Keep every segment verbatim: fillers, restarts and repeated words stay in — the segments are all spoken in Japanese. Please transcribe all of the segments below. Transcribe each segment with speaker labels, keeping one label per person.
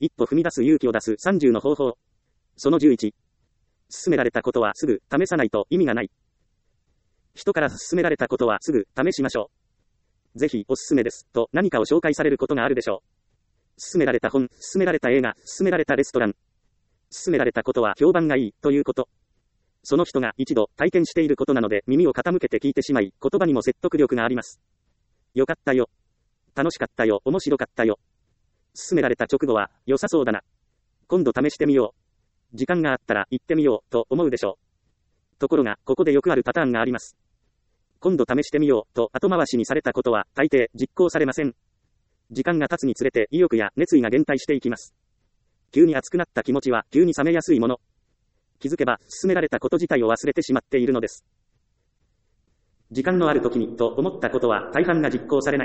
Speaker 1: 一歩踏み出す勇気を出すさんじゅうの方法。そのじゅういち。勧められたことはすぐ試さないと意味がない。人から勧められたことはすぐ試しましょう。ぜひおすすめですと何かを紹介されることがあるでしょう。勧められた本、勧められた映画、勧められたレストラン。勧められたことは評判がいいということ。その人が一度体験していることなので耳を傾けて聞いてしまい、言葉にも説得力があります。よかったよ。楽しかったよ。面白かったよ。勧められた直後は良さそうだな。今度試してみよう。時間があったら行ってみようと思うでしょう。ところがここでよくあるパターンがあります。今度試してみようと後回しにされたことは大抵実行されません。時間が経つにつれて意欲や熱意が減退していきます。急に熱くなった気持ちは急に冷めやすいもの。気づけば勧められたこと自体を忘れてしまっているのです。時間のある時にと思ったことは大半が実行されない。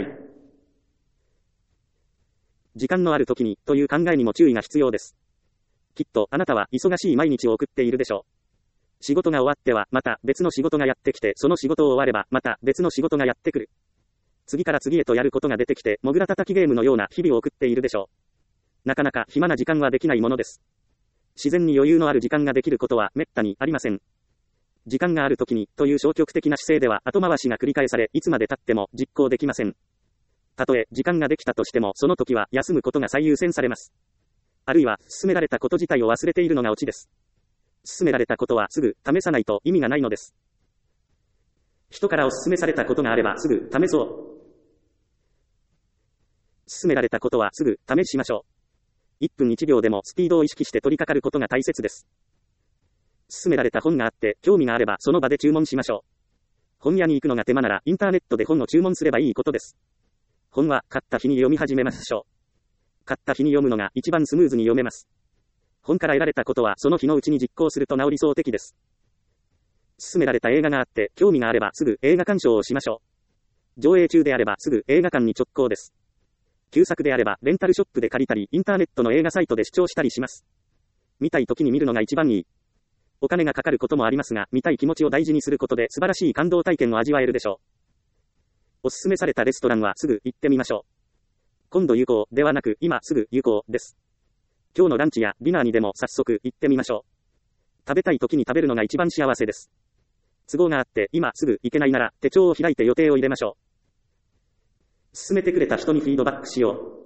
Speaker 1: 時間のある時にという考えにも注意が必要です。きっとあなたは忙しい毎日を送っているでしょう。仕事が終わってはまた別の仕事がやってきて、その仕事を終わればまた別の仕事がやってくる。次から次へとやることが出てきて、もぐらたたきゲームのような日々を送っているでしょう。なかなか暇な時間はできないものです。自然に余裕のある時間ができることは滅多にありません。時間がある時にという消極的な姿勢では後回しが繰り返され、いつまで経っても実行できません。たとえ時間ができたとしても、その時は休むことが最優先されます。あるいは勧められたこと自体を忘れているのがオチです。勧められたことはすぐ試さないと意味がないのです。人からお勧めされたことがあればすぐ試そう。勧められたことはすぐ試しましょう。いっぷんいちびょうでもスピードを意識して取り掛かることが大切です。勧められた本があって興味があればその場で注文しましょう。本屋に行くのが手間ならインターネットで本を注文すればいいことです。本は買った日に読み始めましょう。買った日に読むのが一番スムーズに読めます。本から得られたことはその日のうちに実行すると治りそう的です。勧められた映画があって興味があればすぐ映画鑑賞をしましょう。上映中であればすぐ映画館に直行です。旧作であればレンタルショップで借りたりインターネットの映画サイトで視聴したりします。見たい時に見るのが一番いい。お金がかかることもありますが、見たい気持ちを大事にすることで素晴らしい感動体験を味わえるでしょう。おすすめされたレストランはすぐ行ってみましょう。今度行こうではなく今すぐ行こうです。今日のランチやディナーにでも早速行ってみましょう。食べたい時に食べるのが一番幸せです。都合があって今すぐ行けないなら手帳を開いて予定を入れましょう。勧めてくれた人にフィードバックしよう。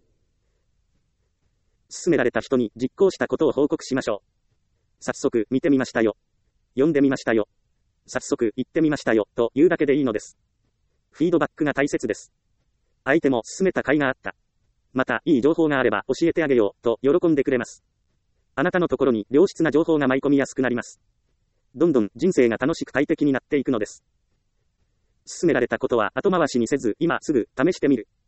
Speaker 1: 勧められた人に実行したことを報告しましょう。早速見てみましたよ。読んでみましたよ。早速行ってみましたよと言うだけでいいのです。フィードバックが大切です。相手も勧めた甲斐があった。またいい情報があれば教えてあげようと喜んでくれます。あなたのところに良質な情報が舞い込みやすくなります。どんどん人生が楽しく快適になっていくのです。勧められたことは後回しにせず今すぐ試してみる。